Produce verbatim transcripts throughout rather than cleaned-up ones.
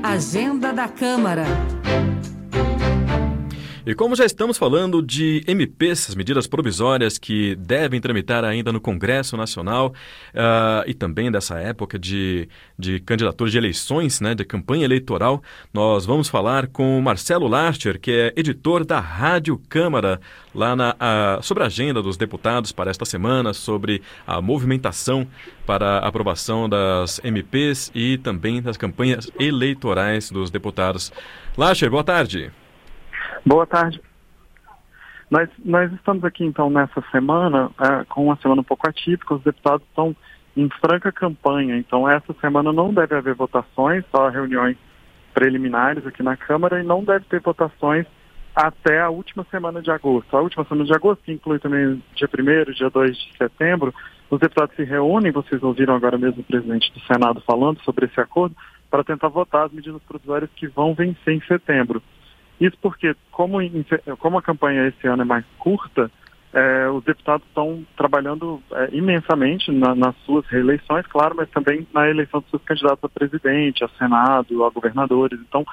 Agenda da Câmara. E como já estamos falando de M Ps, as medidas provisórias que devem tramitar ainda no Congresso Nacional, uh, e também dessa época de, de candidaturas de eleições, né, de campanha eleitoral, nós vamos falar com o Marcelo Larcher, que é editor da Rádio Câmara, lá na, uh, sobre a agenda dos deputados para esta semana, sobre a movimentação para a aprovação das M Ps e também das campanhas eleitorais dos deputados. Larcher, boa tarde. Boa tarde. Nós, nós estamos aqui, então, nessa semana, é, com uma semana um pouco atípica. Os deputados estão em franca campanha. Então, essa semana não deve haver votações, só reuniões preliminares aqui na Câmara, e não deve ter votações até a última semana de agosto. A última semana de agosto, que inclui também dia primeiro, dia dois de setembro, os deputados se reúnem, vocês ouviram agora mesmo o presidente do Senado falando sobre esse acordo, para tentar votar as medidas provisórias que vão vencer em setembro. Isso porque, como, como a campanha esse ano é mais curta, é, os deputados estão trabalhando é, imensamente na, nas suas reeleições, claro, mas também na eleição dos seus candidatos a presidente, a Senado, a governadores. Então,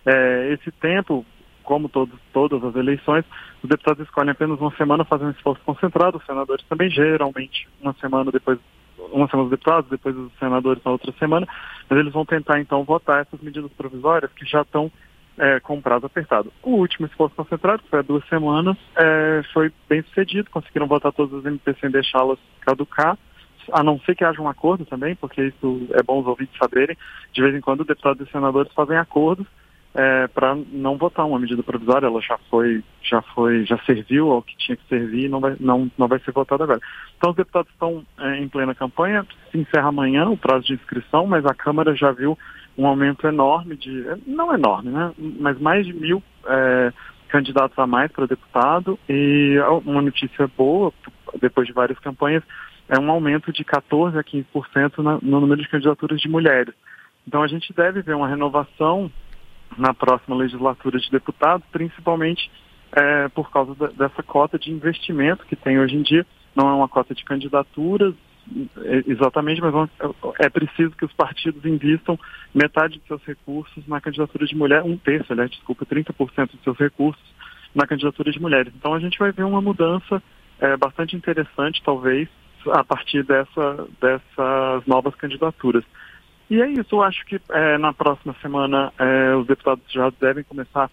é, esse tempo, como todos, todas as eleições, os deputados escolhem apenas uma semana, fazendo um esforço concentrado, os senadores também, geralmente, uma semana depois, uma semana os deputados, depois os senadores na outra semana, mas eles vão tentar, então, votar essas medidas provisórias que já estão É, com prazo apertado. O último esforço concentrado, que foi há duas semanas, é, foi bem sucedido, conseguiram votar todas as M Ps sem deixá-las caducar, a não ser que haja um acordo também, porque isso é bom os ouvintes saberem. De vez em quando, deputados e senadores fazem acordos é, para não votar uma medida provisória, ela já foi, já foi, já serviu ao que tinha que servir e não vai, não, não vai ser votada agora. Então, os deputados estão é, em plena campanha, se encerra amanhã o prazo de inscrição, mas a Câmara já viu um aumento enorme de, não enorme, né, mas mais de mil é, candidatos a mais para deputado, e uma notícia boa, depois de várias campanhas, é um aumento de quatorze a quinze por cento na, no número de candidaturas de mulheres. Então a gente deve ver uma renovação na próxima legislatura de deputados, principalmente é, por causa da, dessa cota de investimento que tem hoje em dia. Não é uma cota de candidaturas, exatamente, mas é preciso que os partidos invistam metade de seus recursos na candidatura de mulher, um terço, aliás, desculpa, trinta por cento de seus recursos na candidatura de mulheres. Então a gente vai ver uma mudança é, bastante interessante, talvez, a partir dessa, dessas novas candidaturas. E é isso, eu acho que é, na próxima semana é, os deputados já devem começar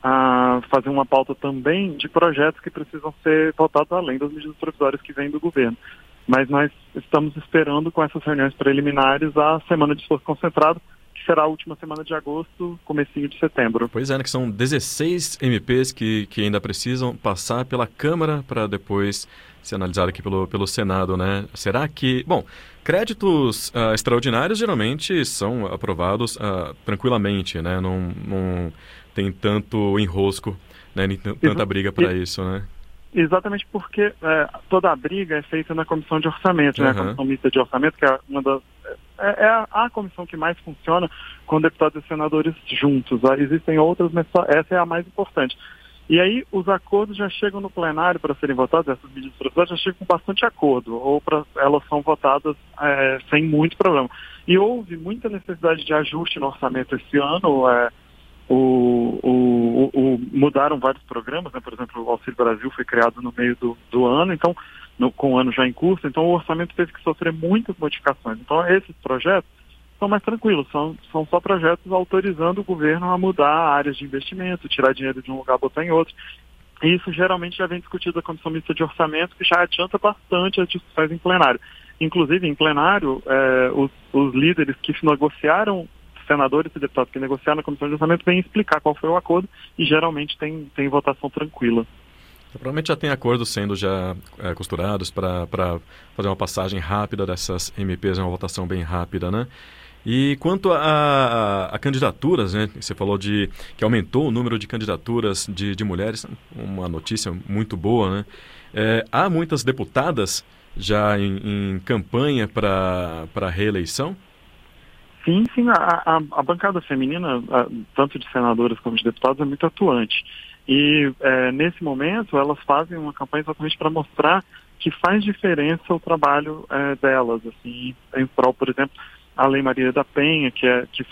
a fazer uma pauta também de projetos que precisam ser votados além das medidas provisórias que vêm do governo. Mas nós estamos esperando com essas reuniões preliminares a semana de esforço concentrado, que será a última semana de agosto, comecinho de setembro. Pois é, né, que são dezesseis M Ps que, que ainda precisam passar pela Câmara para depois ser analisado aqui pelo, pelo Senado, né? Será que... Bom, créditos uh, extraordinários geralmente são aprovados uh, tranquilamente, né? Não, não tem tanto enrosco, né? Nem t- tanta briga para isso, né? Exatamente porque é, toda a briga é feita na comissão de orçamento, uhum. né? A comissão mista de orçamento, que é uma das é, é a, a comissão que mais funciona com deputados e senadores juntos. Ah, existem outras, mas só, essa é a mais importante. E aí os acordos já chegam no plenário para serem votados, essas medidas provisórias já chegam com bastante acordo, ou pra, elas são votadas é, sem muito problema. E houve muita necessidade de ajuste no orçamento esse ano. É, O, o, o, mudaram vários programas, né? Por exemplo, o Auxílio Brasil foi criado no meio do, do ano, então, no, com o ano já em curso, então o orçamento teve que sofrer muitas modificações. Então, esses projetos são mais tranquilos, são, são só projetos autorizando o governo a mudar áreas de investimento, tirar dinheiro de um lugar, botar em outro. E isso geralmente já vem discutido na Comissão Mista de Orçamento, que já adianta bastante as discussões em plenário. Inclusive, em plenário, é, os, os líderes que negociaram, senadores e deputados que negociaram na Comissão de Orçamento, vêm explicar qual foi o acordo e geralmente tem, tem votação tranquila. Provavelmente já tem acordos sendo já é, costurados para fazer uma passagem rápida dessas M Ps, uma votação bem rápida, né? E quanto a, a, a candidaturas, né? Você falou de que aumentou o número de candidaturas de, de mulheres, uma notícia muito boa, né? É, há muitas deputadas já em, em campanha para a reeleição? Sim, sim, a, a, a bancada feminina, a, tanto de senadoras como de deputados, é muito atuante. E é, nesse momento elas fazem uma campanha exatamente para mostrar que faz diferença o trabalho é, delas, assim, em prol, por exemplo, a Lei Maria da Penha, que, é, que foi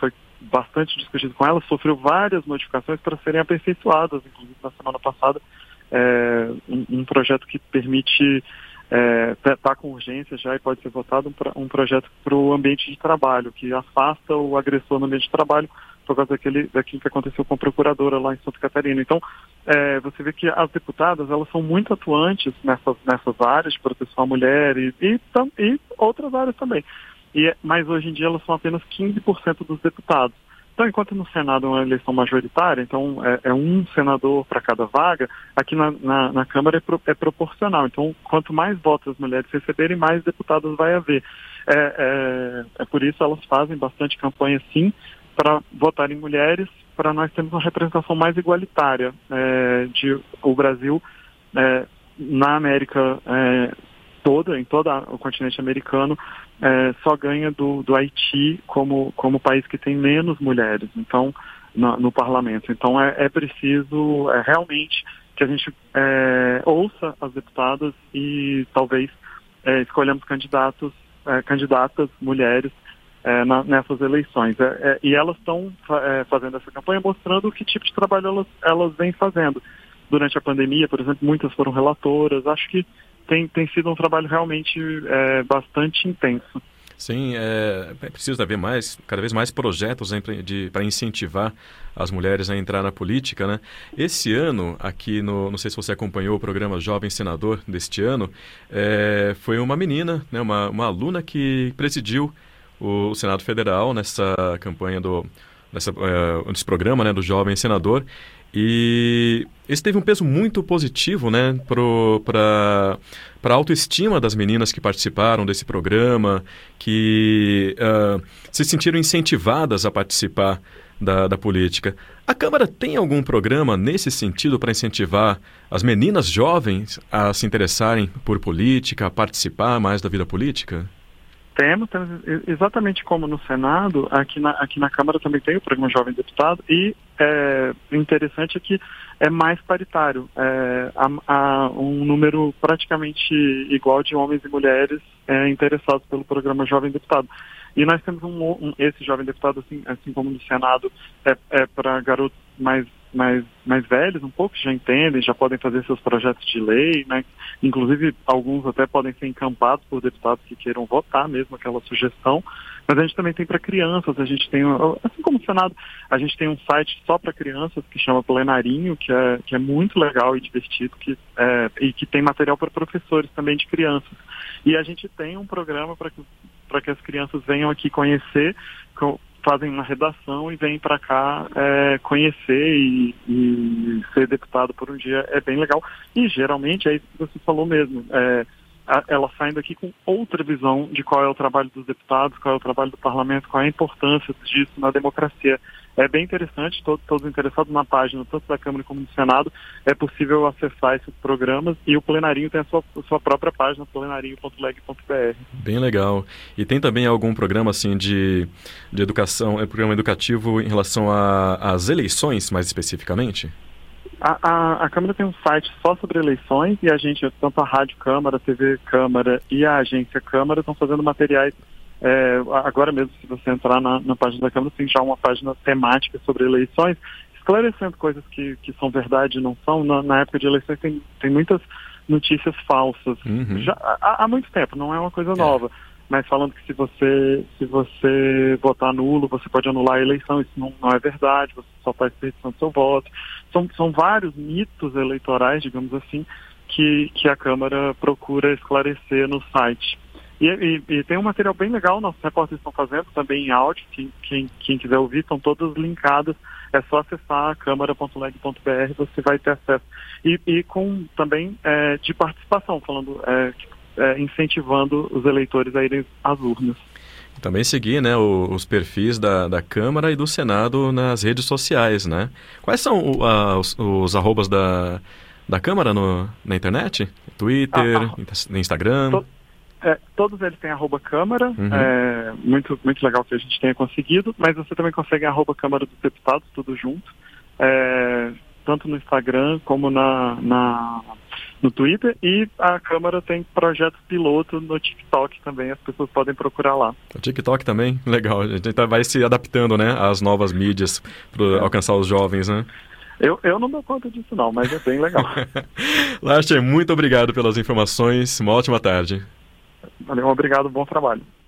bastante discutido com ela, sofreu várias modificações para serem aperfeiçoadas, inclusive na semana passada, é, um, um projeto que permite, está é, tá com urgência já e pode ser votado, um, um projeto para o ambiente de trabalho, que afasta o agressor no ambiente de trabalho, por causa daquele, daquilo que aconteceu com a procuradora lá em Santa Catarina. Então, é, você vê que as deputadas, elas são muito atuantes nessas, nessas áreas de proteção à mulher e, e, e outras áreas também. E, mas hoje em dia elas são apenas quinze por cento dos deputados. Então, enquanto no Senado é uma eleição majoritária, então é, é um senador para cada vaga, aqui na, na, na Câmara é, pro, é proporcional. Então, quanto mais votos as mulheres receberem, mais deputadas vai haver. É, é, é por isso elas fazem bastante campanha, sim, para votar em mulheres, para nós termos uma representação mais igualitária é, de o Brasil é, na América é, toda, em todo o continente americano, é, só ganha do, do Haiti como, como país que tem menos mulheres, então, no, no parlamento. Então é, é preciso é, realmente que a gente é, ouça as deputadas e talvez é, escolhamos candidatos, é, candidatas mulheres É, na, nessas eleições. É, é, e elas estão é, fazendo essa campanha mostrando que tipo de trabalho elas, elas vêm fazendo. Durante a pandemia, por exemplo, muitas foram relatoras. Acho que tem, tem sido um trabalho realmente é, bastante intenso. Sim, é, é preciso haver mais, cada vez mais projetos para incentivar as mulheres a entrar na política, né? Esse ano, aqui no, não sei se você acompanhou o programa Jovem Senador deste ano, é, foi uma menina, né, uma, uma aluna que presidiu o Senado Federal nessa campanha do nessa, uh, nesse programa, né, do Jovem Senador, e esse teve um peso muito positivo, né, para para a autoestima das meninas que participaram desse programa, que uh, se sentiram incentivadas a participar da, da política. A Câmara tem algum programa nesse sentido para incentivar as meninas jovens a se interessarem por política, a participar mais da vida política? Temos, temos, exatamente como no Senado, aqui na, aqui na Câmara também tem o programa Jovem Deputado e é, o interessante é que é mais paritário, é, há, há um número praticamente igual de homens e mulheres é, interessados pelo programa Jovem Deputado. E nós temos um, um, esse Jovem Deputado, assim, assim como no Senado, é, é para garotos mais Mais, mais velhos, um pouco, já entendem, já podem fazer seus projetos de lei, né? Inclusive alguns até podem ser encampados por deputados que queiram votar mesmo aquela sugestão, mas a gente também tem para crianças, a gente tem, assim como o Senado, a gente tem um site só para crianças que chama Plenarinho, que é, que é muito legal e divertido, que, é, e que tem material para professores também de crianças. E a gente tem um programa para que, para que as crianças venham aqui conhecer, com, fazem uma redação e vêm para cá é, conhecer e, e ser deputado por um dia. É bem legal. E geralmente é isso que você falou mesmo. É, a, elas saem daqui com outra visão de qual é o trabalho dos deputados, qual é o trabalho do parlamento, qual é a importância disso na democracia. É bem interessante, todos, todos interessados na página, tanto da Câmara como do Senado, é possível acessar esses programas e o Plenarinho tem a sua, a sua própria página, plenarinho ponto leg ponto br. Bem legal. E tem também algum programa assim de, de educação, é programa educativo em relação às eleições, mais especificamente? A, a, a Câmara tem um site só sobre eleições e a gente, tanto a Rádio Câmara, a T V Câmara e a Agência Câmara estão fazendo materiais. É, agora mesmo, se você entrar na, na página da Câmara, tem já uma página temática sobre eleições, esclarecendo coisas que, que são verdade e não são. Na, na época de eleições tem, tem muitas notícias falsas. Uhum. Já, há, há muito tempo, não é uma coisa nova. É. Mas falando que se você, se você votar nulo, você pode anular a eleição, isso não, não é verdade, você só está desperdiçando seu voto. São, são vários mitos eleitorais, digamos assim, que, que a Câmara procura esclarecer no site. E, e, e tem um material bem legal, nossos repórteres estão fazendo também em áudio, quem, quem, quem quiser ouvir, estão todas linkadas, é só acessar câmara ponto leg ponto br, você vai ter acesso. E, e com também é, de participação, falando, é, é, incentivando os eleitores a irem às urnas. Também seguir, né, o, os perfis da, da Câmara e do Senado nas redes sociais, né? Quais são uh, os, os arrobas da, da Câmara no, na internet? Twitter, ah, ah, Instagram? To... É, todos eles têm arroba Câmara, uhum. é, muito, muito legal que a gente tenha conseguido, mas você também consegue arroba Câmara dos Deputados, tudo junto. É, tanto no Instagram como na, na, no Twitter, e a Câmara tem projetos piloto no TikTok também, as pessoas podem procurar lá. O TikTok também? Legal, a gente vai se adaptando, né, às novas mídias para é. alcançar os jovens, né? Eu, eu não dou conta disso não, mas é bem legal. Larcher, muito obrigado pelas informações, uma ótima tarde. Valeu, obrigado, bom trabalho.